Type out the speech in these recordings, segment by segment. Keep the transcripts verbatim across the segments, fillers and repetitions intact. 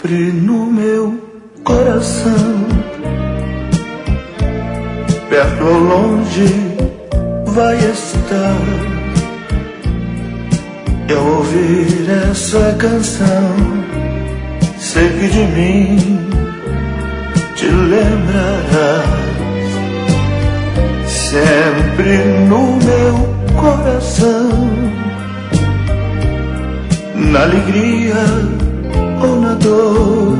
sempre no meu coração, perto ou longe vai estar. Eu ouvir essa canção, sei que de mim te lembrarás. Sempre no meu coração, na alegria ou na dor,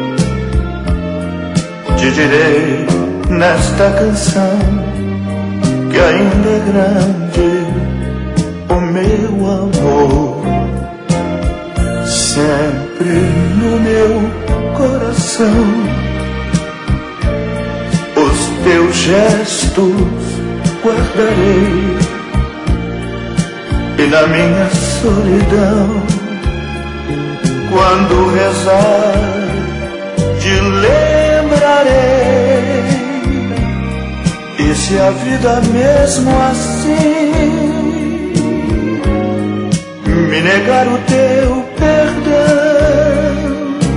te direi nesta canção que ainda é grande o meu amor. Sempre no meu coração, os teus gestos guardarei, e na minha solidão, quando rezar, te lembrarei. E se a vida mesmo assim me negar o teu perdão,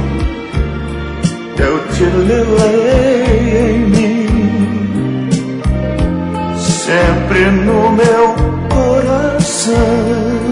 eu te levarei em mim, sempre no meu coração.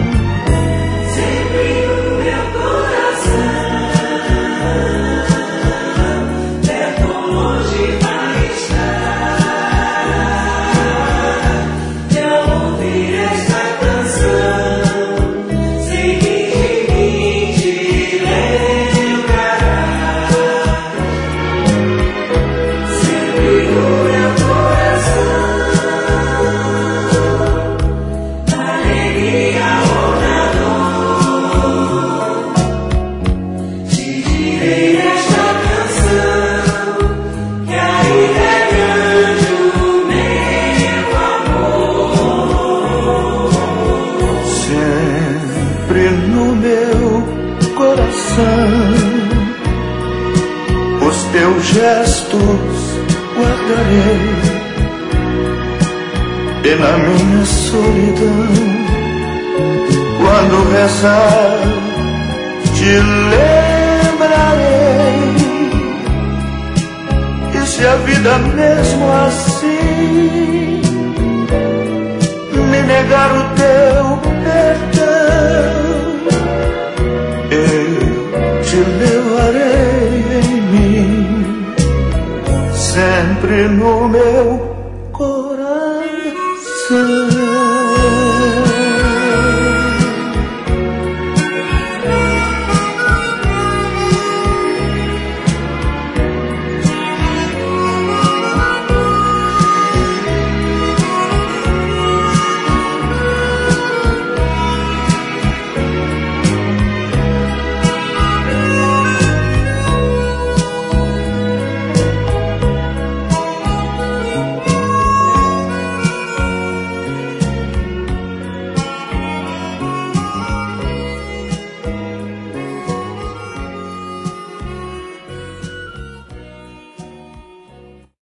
Sempre no meu coração, os teus gestos guardarei, e na minha solidão, quando rezar, te lembrarei. E se a vida mesmo assim me negar o teu perdão, eu te levarei em mim, sempre no meu coração.